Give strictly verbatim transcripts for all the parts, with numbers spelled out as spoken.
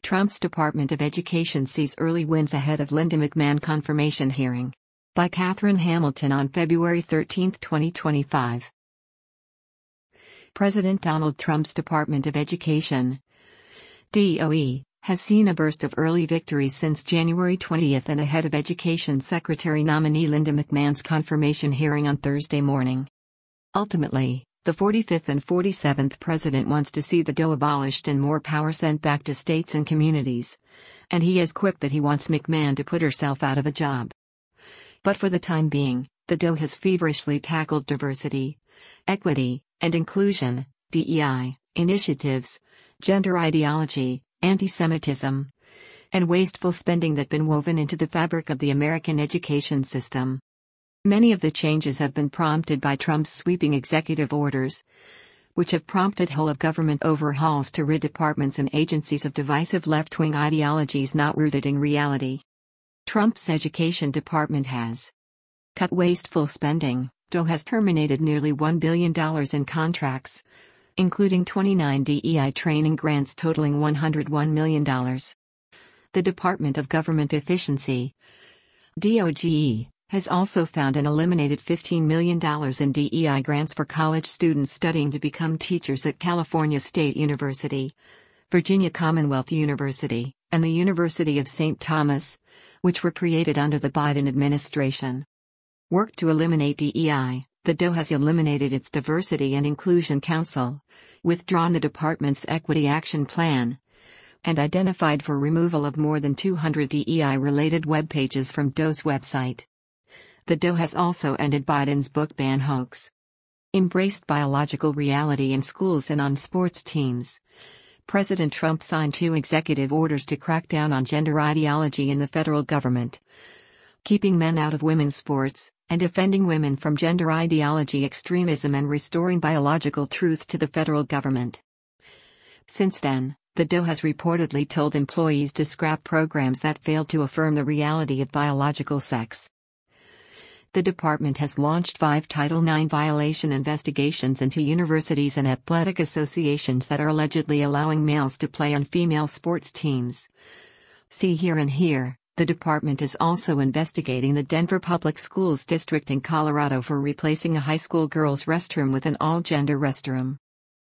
Trump's Department of Education sees early wins ahead of Linda McMahon confirmation hearing. By Catherine Hamilton on February thirteenth, twenty twenty-five. President Donald Trump's Department of Education, D O E, has seen a burst of early victories since January twentieth and ahead of Education Secretary nominee Linda McMahon's confirmation hearing on Thursday morning. Ultimately, the forty-fifth and forty-seventh president wants to see the D O abolished and more power sent back to states and communities, and he has quipped that he wants McMahon to put herself out of a job. But for the time being, the D O has feverishly tackled diversity, equity, and inclusion, D E I, initiatives, gender ideology, anti-Semitism, and wasteful spending that have been woven into the fabric of the American education system. Many of the changes have been prompted by Trump's sweeping executive orders, which have prompted whole-of-government overhauls to rid departments and agencies of divisive left-wing ideologies not rooted in reality. Trump's Education Department has cut wasteful spending. D O has terminated nearly one billion dollars in contracts, including twenty-nine D E I training grants totaling one hundred one million dollars. The Department of Government Efficiency, D O G E, has also found and eliminated fifteen million dollars in D E I grants for college students studying to become teachers at California State University, Virginia Commonwealth University, and the University of Saint Thomas, which were created under the Biden administration. Work to eliminate D E I, the D O has eliminated its Diversity and Inclusion Council, withdrawn the department's Equity Action Plan, and identified for removal of more than two hundred D E I-related web pages from D O's website. The D O has also ended Biden's book ban hoax. Embraced biological reality in schools and on sports teams. President Trump signed two executive orders to crack down on gender ideology in the federal government, keeping men out of women's sports, and defending women from gender ideology extremism and restoring biological truth to the federal government. Since then, the D O has reportedly told employees to scrap programs that failed to affirm the reality of biological sex. The department has launched five Title nine violation investigations into universities and athletic associations that are allegedly allowing males to play on female sports teams. See here and here. The department is also investigating the Denver Public Schools district in Colorado for replacing a high school girls' restroom with an all-gender restroom.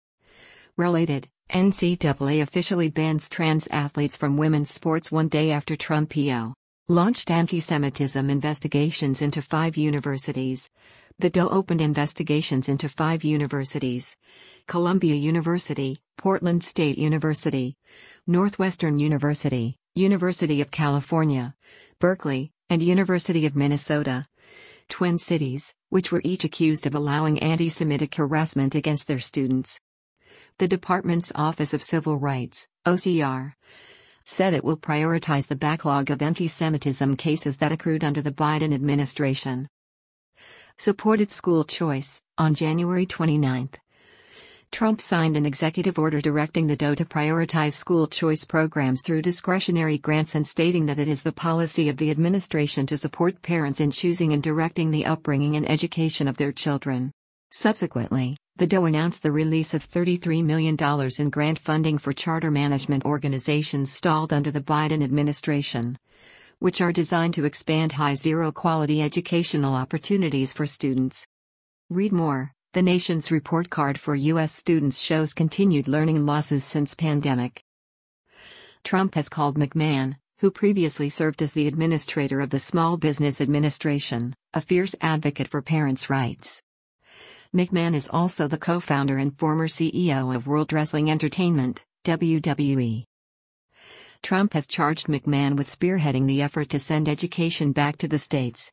Related, N C double A officially bans trans athletes from women's sports one day after Trump P O launched anti-Semitism investigations into five universities. The D O opened investigations into five universities: Columbia University, Portland State University, Northwestern University, University of California, Berkeley, and University of Minnesota, Twin Cities, which were each accused of allowing anti-Semitic harassment against their students. The department's Office of Civil Rights, O C R, said it will prioritize the backlog of anti-Semitism cases that accrued under the Biden administration. Supported school choice. On January twenty-ninth, Trump signed an executive order directing the D O to prioritize school choice programs through discretionary grants and stating that it is the policy of the administration to support parents in choosing and directing the upbringing and education of their children. Subsequently, the D O announced the release of thirty-three million dollars in grant funding for charter management organizations stalled under the Biden administration, which are designed to expand high zero-quality educational opportunities for students. Read more. The nation's report card for U S students shows continued learning losses since pandemic. Trump has called McMahon, who previously served as the administrator of the Small Business Administration, a fierce advocate for parents' rights. McMahon is also the co-founder and former C E O of World Wrestling Entertainment, W W E. Trump has charged McMahon with spearheading the effort to send education back to the states.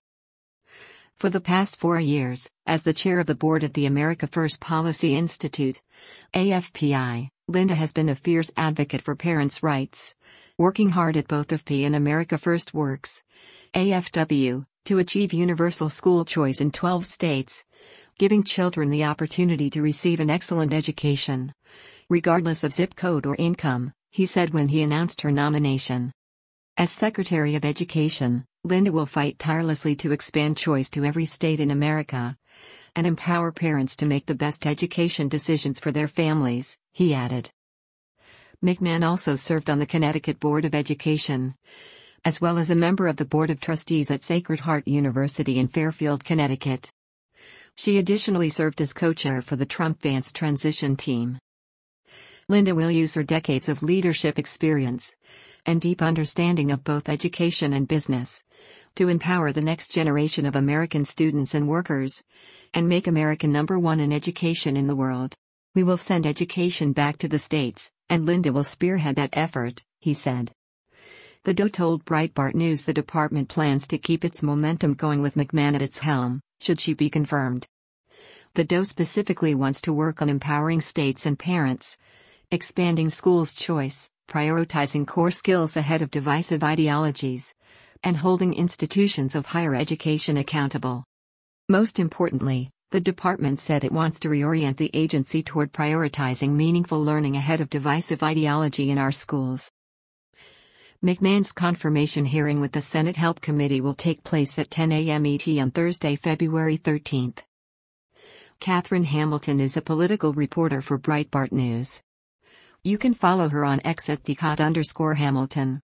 For the past four years, as the chair of the board at the America First Policy Institute, A F P I, Linda has been a fierce advocate for parents' rights, working hard at both A F P and America First Works, A F W, to achieve universal school choice in twelve states, giving children the opportunity to receive an excellent education, regardless of zip code or income, he said when he announced her nomination. As Secretary of Education, Linda will fight tirelessly to expand choice to every state in America and empower parents to make the best education decisions for their families, he added. McMahon also served on the Connecticut Board of Education, as well as a member of the Board of Trustees at Sacred Heart University in Fairfield, Connecticut. She additionally served as co-chair for the Trump-Vance transition team. Linda will use her decades of leadership experience and deep understanding of both education and business to empower the next generation of American students and workers and make America number one in education in the world. We will send education back to the states, and Linda will spearhead that effort, he said. The D O told Breitbart News the department plans to keep its momentum going with McMahon at its helm, should she be confirmed. The D O specifically wants to work on empowering states and parents, expanding schools' choice, prioritizing core skills ahead of divisive ideologies, and holding institutions of higher education accountable. Most importantly, the department said it wants to reorient the agency toward prioritizing meaningful learning ahead of divisive ideology in our schools. McMahon's confirmation hearing with the Senate Help Committee will take place at ten a m E T on Thursday, February thirteenth. Catherine Hamilton is a political reporter for Breitbart News. You can follow her on X at the Cot underscore Hamilton.